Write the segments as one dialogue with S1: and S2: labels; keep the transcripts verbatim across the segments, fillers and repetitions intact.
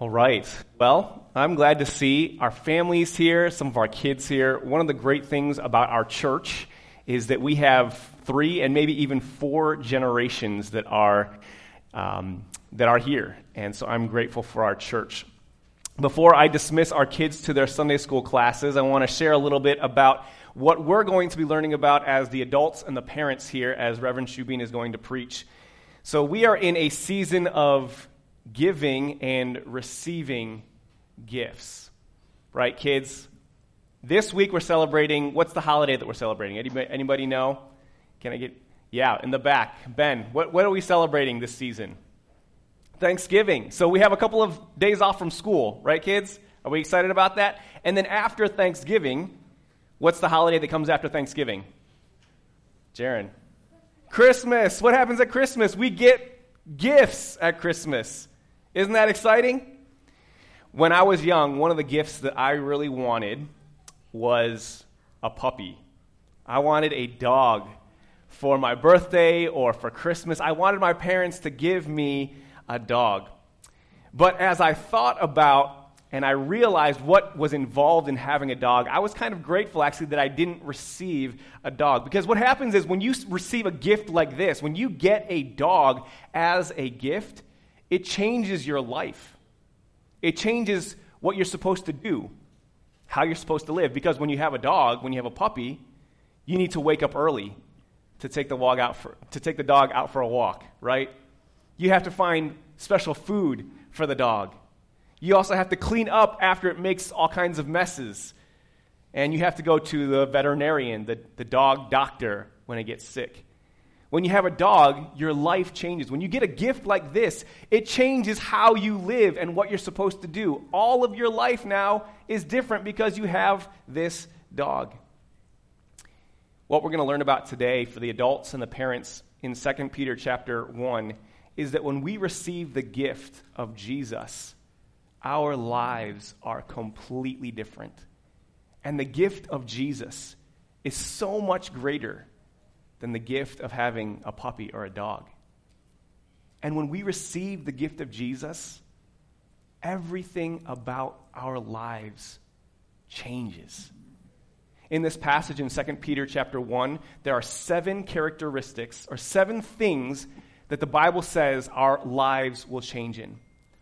S1: All right. Well, I'm glad to see our families here, some of our kids here. One of the great things about our church is that we have three and maybe even four generations that are um, that are here. And so I'm grateful for our church. Before I dismiss our kids to their Sunday school classes, I want to share a little bit about what we're going to be learning about as the adults and the parents here as Reverend Shubin is going to preach. So we are in a season of giving and receiving gifts. Right, kids? This week we're celebrating, what's the holiday that we're celebrating? Anybody, anybody know? Can I get, yeah, in the back. Ben, what, what are we celebrating this season? Thanksgiving. So we have a couple of days off from school, right, kids? Are we excited about that? And then after Thanksgiving, what's the holiday that comes after Thanksgiving? Jaron. Christmas. What happens at Christmas? We get gifts at Christmas. Isn't that exciting? When I was young, one of the gifts that I really wanted was a puppy. I wanted a dog for my birthday or for Christmas. I wanted my parents to give me a dog. But as I thought about and I realized what was involved in having a dog, I was kind of grateful actually that I didn't receive a dog. Because what happens is when you receive a gift like this, when you get a dog as a gift, it changes your life. It changes what you're supposed to do, how you're supposed to live. Because when you have a dog, when you have a puppy, you need to wake up early to take the dog out for, to take the dog out for a walk, right? You have to find special food for the dog. You also have to clean up after it makes all kinds of messes. And you have to go to the veterinarian, the, the dog doctor, when it gets sick. When you have a dog, your life changes. When you get a gift like this, it changes how you live and what you're supposed to do. All of your life now is different because you have this dog. What we're going to learn about today for the adults and the parents in Second Peter chapter one is that when we receive the gift of Jesus, our lives are completely different. And the gift of Jesus is so much greater than the gift of having a puppy or a dog. And when we receive the gift of Jesus, everything about our lives changes. In this passage in Second Peter chapter one, there are seven characteristics or seven things that the Bible says our lives will change in.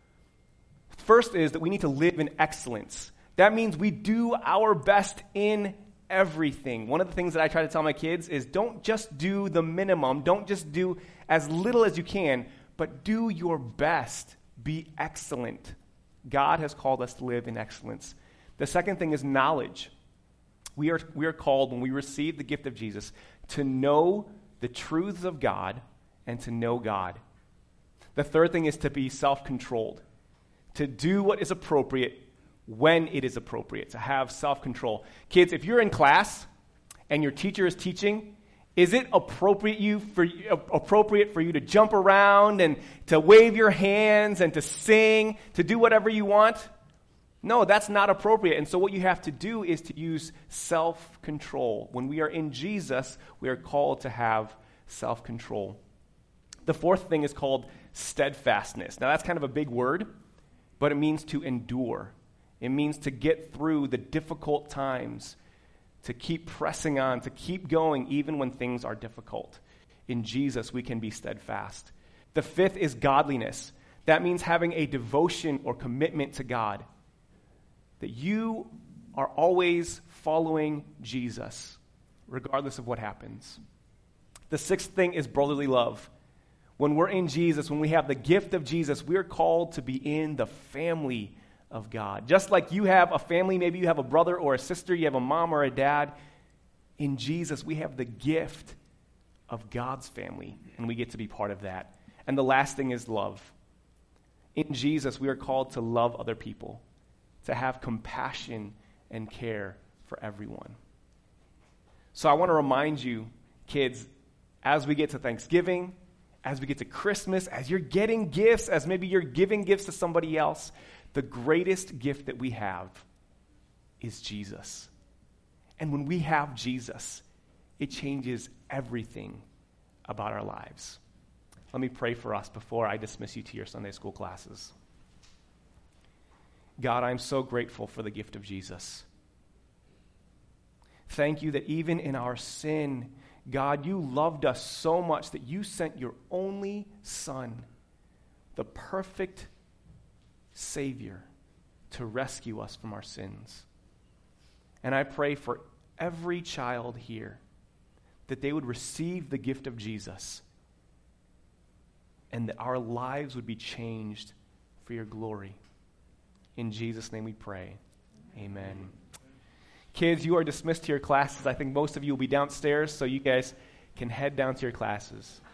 S1: First is that we need to live in excellence. That means we do our best in everything. One of the things that I try to tell my kids is don't just do the minimum. Don't just do as little as you can, but do your best. Be excellent. God has called us to live in excellence. The second thing is knowledge. We are, we are called, when we receive the gift of Jesus, to know the truths of God and to know God. The third thing is to be self-controlled, to do what is appropriate when it is appropriate, to have self-control. Kids, if you're in class and your teacher is teaching, is it appropriate you for appropriate for you to jump around and to wave your hands and to sing, to do whatever you want? No, that's not appropriate. And so what you have to do is to use self-control. When we are in Jesus, we are called to have self-control. The fourth thing is called steadfastness. Now, that's kind of a big word, but it means to endure. It means to get through the difficult times, to keep pressing on, to keep going even when things are difficult. In Jesus, we can be steadfast. The fifth is godliness. That means having a devotion or commitment to God, that you are always following Jesus, regardless of what happens. The sixth thing is brotherly love. When we're in Jesus, when we have the gift of Jesus, we're called to be in the family of God. Just like you have a family, maybe you have a brother or a sister, you have a mom or a dad. In Jesus, we have the gift of God's family, and we get to be part of that. And the last thing is love. In Jesus, we are called to love other people, to have compassion and care for everyone. So I want to remind you, kids, as we get to Thanksgiving, as we get to Christmas, as you're getting gifts, as maybe you're giving gifts to somebody else, the greatest gift that we have is Jesus. And when we have Jesus, it changes everything about our lives. Let me pray for us before I dismiss you to your Sunday school classes. God, I'm so grateful for the gift of Jesus. Thank you that even in our sin, God, you loved us so much that you sent your only Son, the perfect Savior, to rescue us from our sins. And I pray for every child here that they would receive the gift of Jesus and that our lives would be changed for your glory. In Jesus' name we pray. Amen. Kids, you are dismissed to your classes. I think most of you will be downstairs, so you guys can head down to your classes.